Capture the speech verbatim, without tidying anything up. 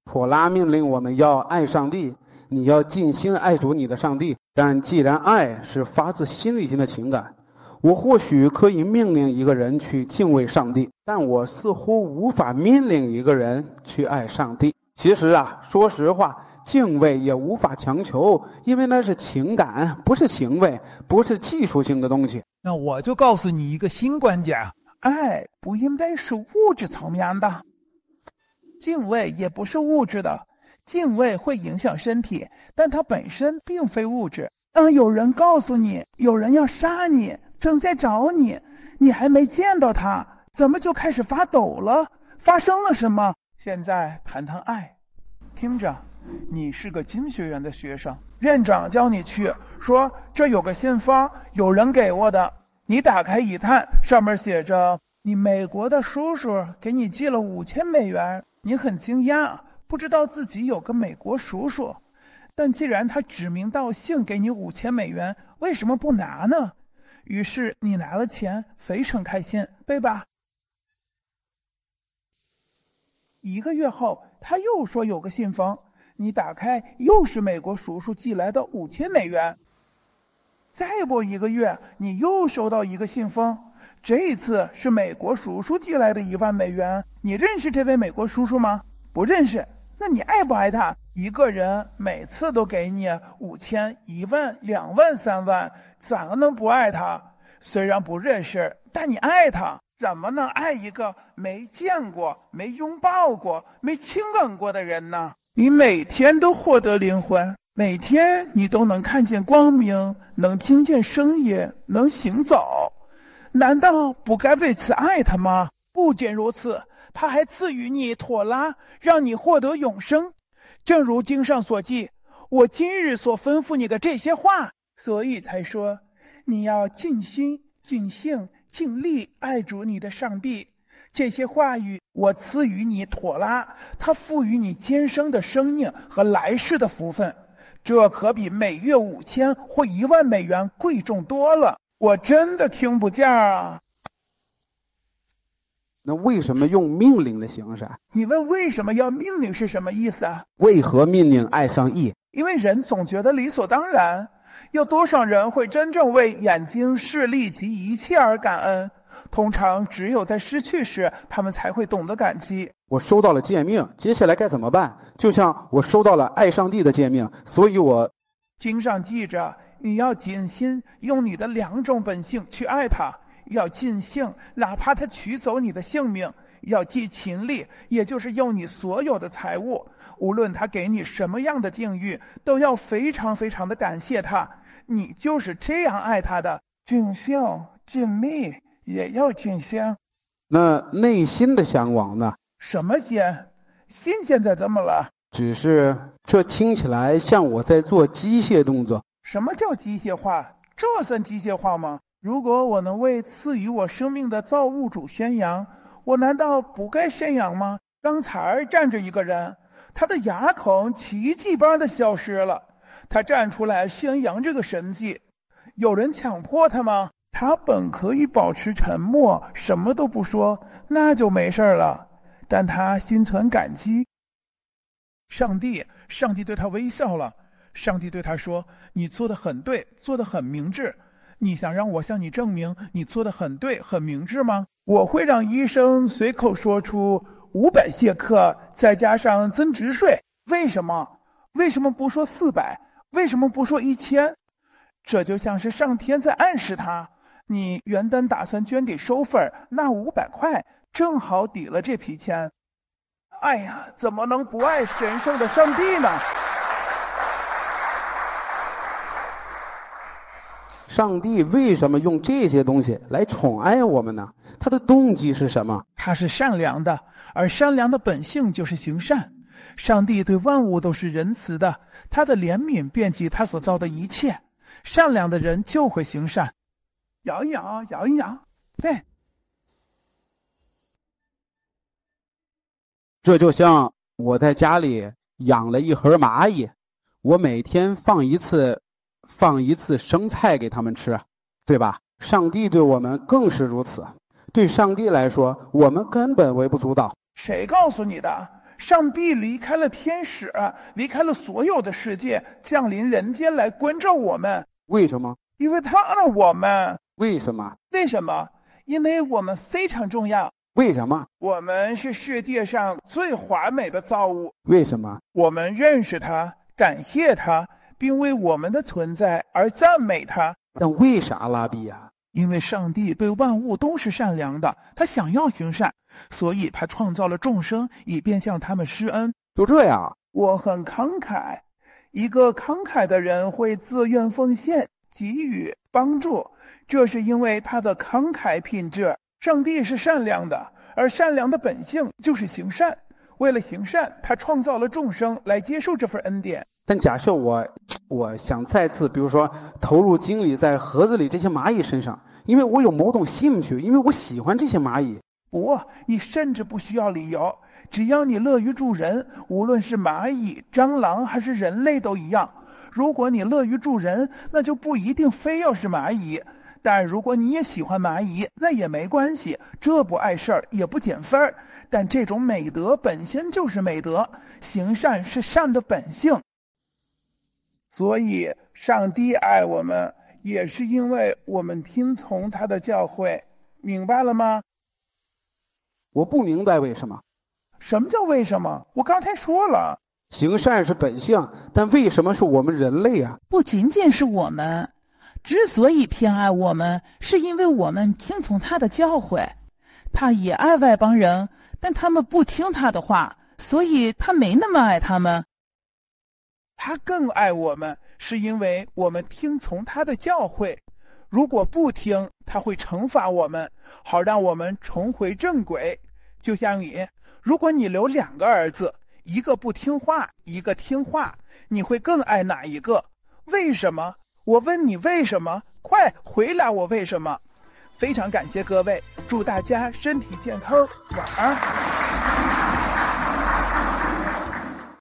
妥拉命令我们要爱上帝，你要尽心爱主你的上帝。但既然爱是发自心里心的情感，我或许可以命令一个人去敬畏上帝，但我似乎无法命令一个人去爱上帝。其实啊，说实话，敬畏也无法强求，因为那是情感，不是行为，不是技术性的东西。 那我就告诉你一个新观点， 爱不应该是物质层面的，敬畏也不是物质的。敬畏会影响身体，但它本身并非物质。当有人告诉你有人要杀你，正在找你，你还没见到他，怎么就开始发抖了？发生了什么？现在谈谈爱。听着，你是个经学院的学生，院长叫你去，说这有个信封，有人给我的。你打开一看，上面写着你美国的叔叔给你寄了五千美元。你很惊讶，不知道自己有个美国叔叔，但既然他指名道姓给你五千美元，为什么不拿呢？于是你拿了钱，非常开心，对吧？一个月后，他又说有个信封，你打开，又是美国叔叔寄来的五千美元。再过一个月，你又收到一个信封，这一次是美国叔叔寄来的一万美元。你认识这位美国叔叔吗？不认识。那你爱不爱他？一个人每次都给你五千、一万、两万、三万，咋能不爱他？虽然不认识，但你爱他。怎么能爱一个没见过、没拥抱过、没亲吻过的人呢？你每天都获得灵魂，每天你都能看见光明，能听见声音，能行走，难道不该为此爱他吗？不仅如此，他还赐予你妥拉，让你获得永生。正如经上所记，我今日所吩咐你的这些话，所以才说你要尽心、尽性、尽力爱主你的上帝。这些话语我赐予你妥拉，它赋予你今生的生命和来世的福分，这可比每月五千或一万美元贵重多了。我真的听不见啊！ 那为什么用命令的形式？ 你问为什么要命令是什么意思啊？ 为何命令爱上义？ 因为人总觉得理所当然。有多少人会真正为眼睛、视力及一切而感恩？通常只有在失去时，他们才会懂得感激。 我收到了诫命，接下来该怎么办？就像我收到了爱上帝的诫命，所以我经上记着，你要尽心用你的两种本性去爱他，要尽性，哪怕他取走你的性命；要尽勤力，也就是用你所有的财物，无论他给你什么样的境遇，都要非常非常的感谢他。你就是这样爱他的，尽性尽力也要尽心。 那内心的向往呢？ 什么心？心现在怎么了？ 只是这听起来像我在做机械动作。 什么叫机械化？这算机械化吗？如果我能为赐予我生命的造物主宣扬，我难道不该宣扬吗？刚才站着一个人，他的牙孔奇迹般的消失了，他站出来宣扬这个神迹，有人强迫他吗？他本可以保持沉默，什么都不说，那就没事了，但他心存感激。上帝上帝对他微笑了，上帝对他说，你做得很对，做得很明智。你想让我向你证明你做得很对很明智吗？我会让医生随口说出五百谢克，再加上增值税。为什么？为什么不说四百？为什么不说一千？这就像是上天在暗示他，你原单打算捐给收份，那五百块正好抵了这批钱。哎呀，怎么能不爱神圣的上帝呢？ 上帝为什么用这些东西来宠爱我们呢？他的动机是什么？ 他是善良的，而善良的本性就是行善。上帝对万物都是仁慈的，他的怜悯遍及他所造的一切。善良的人就会行善。摇一摇，摇一摇，对。 这就像我在家里养了一盒蚂蚁，我每天放一次放一次生菜给他们吃，对吧？上帝对我们更是如此。对上帝来说，我们根本微不足道。 谁告诉你的？ 上帝离开了天使，离开了所有的世界，降临人间来关照我们。 为什么？ 因为他爱我们。 为什么？ 为什么？因为我们非常重要。 为什么？ 我们是世界上最华美的造物。 为什么？ 我们认识他，感谢他，并为我们的存在而赞美他。 但为啥拉比呀？ 因为上帝对万物都是善良的，他想要行善，所以他创造了众生，以便向他们施恩。 就这样。 我很慷慨，一个慷慨的人会自愿奉献，给予帮助，这是因为他的慷慨品质。上帝是善良的，而善良的本性就是行善。为了行善，他创造了众生来接受这份恩典。 但假设我我想再次比如说投入精力在盒子里这些蚂蚁身上，因为我有某种兴趣，因为我喜欢这些蚂蚁。 不，你甚至不需要理由，只要你乐于助人，无论是蚂蚁、蟑螂还是人类都一样。如果你乐于助人，那就不一定非要是蚂蚁，但如果你也喜欢蚂蚁，那也没关系，这不碍事儿，也不减分儿。但这种美德本身就是美德，行善是善的本性。所以上帝爱我们，也是因为我们听从他的教诲，明白了吗？ 我不明白为什么。 什么叫为什么？我刚才说了， 行善是本性，但为什么是我们人类啊？ 不仅仅是我们，之所以偏爱我们，是因为我们听从他的教诲。他也爱外邦人，但他们不听他的话，所以他没那么爱他们。 他更爱我们，是因为我们听从他的教诲。如果不听，他会惩罚我们，好让我们重回正轨。就像你，如果你留两个儿子，一个不听话，一个听话，你会更爱哪一个？为什么？我问你为什么？快回答我为什么？非常感谢各位，祝大家身体健康，晚安。